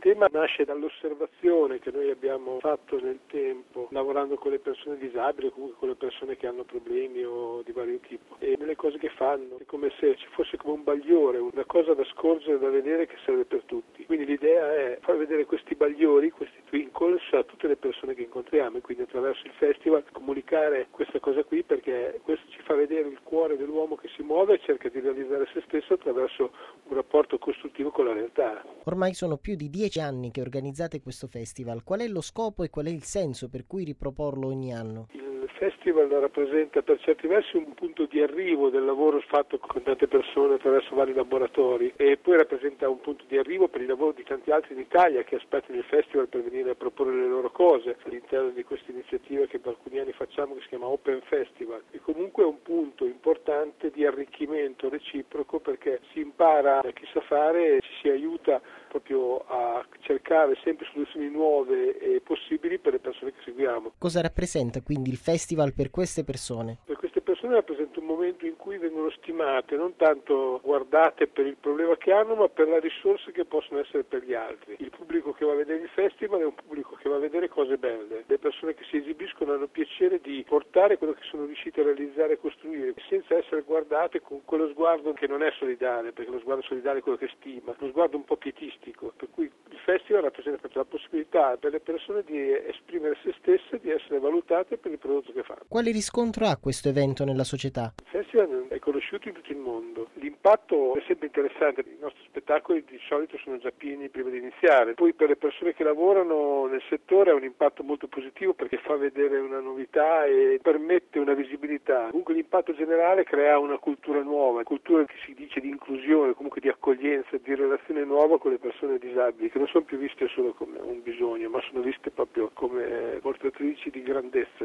tema nasce dall'osservazione che noi abbiamo fatto nel tempo, lavorando con le persone disabili o comunque con le persone che hanno problemi o di vario tipo. E nelle cose che fanno è come se ci fosse come un bagliore, una cosa da scorgere, da vedere che serve per tutti. Quindi l'idea è far vedere questi bagliori, questi twinkles a tutte le persone che incontriamo e quindi attraverso il festival comunicare questa cosa qui, perché questo ci fa vedere il cuore dell'uomo che si muove e cerca di realizzare se stesso attraverso un rapporto costruttivo con la realtà. Ormai sono più di 10 anni che organizzate questo festival. Qual è lo scopo e qual è il senso per cui riproporlo ogni anno? Il festival rappresenta per certi versi un punto di arrivo del lavoro fatto con tante persone attraverso vari laboratori e poi rappresenta un punto di arrivo per il lavoro di tanti altri in Italia che aspettano il festival per venire a proporre le loro cose all'interno di questa iniziativa che per alcuni anni facciamo, che si chiama Open Festival. E comunque è un punto importante di arricchimento reciproco, perché si impara da chi sa fare e ci si aiuta proprio a cercare sempre soluzioni nuove e possibili per le persone che seguiamo. Cosa rappresenta quindi il festival per queste persone? Per queste persone rappresenta un momento in cui vengono stimate, non tanto guardate per il problema che hanno, ma per le risorse che possono essere per gli altri. Il pubblico che va a vedere il festival è un pubblico che va a vedere cose belle. Le persone che si esibiscono hanno piacere di portare quello che sono riusciti a realizzare e costruire, senza essere guardate con quello sguardo che non è solidale, perché lo sguardo solidale è quello che stima, lo sguardo un po' pietistico, per cui il festival rappresenta la possibilità per le persone di esprimere se stesse, di essere valutate per il prodotto che fanno. Quale riscontro ha questo evento nella società? Il festival è conosciuto in tutto il mondo, l'impatto è sempre interessante, i nostri spettacoli di solito sono già pieni prima di iniziare, poi per le persone che lavorano nel settore ha un impatto molto positivo perché fa vedere una novità e permette una visibilità. Comunque l'impatto generale crea una cultura nuova, cultura che si dice di inclusione, comunque di accoglienza, di relazione nuova con le persone disabili, che non sono più viste solo come un bisogno, ma sono viste proprio come portatrici di grandezza.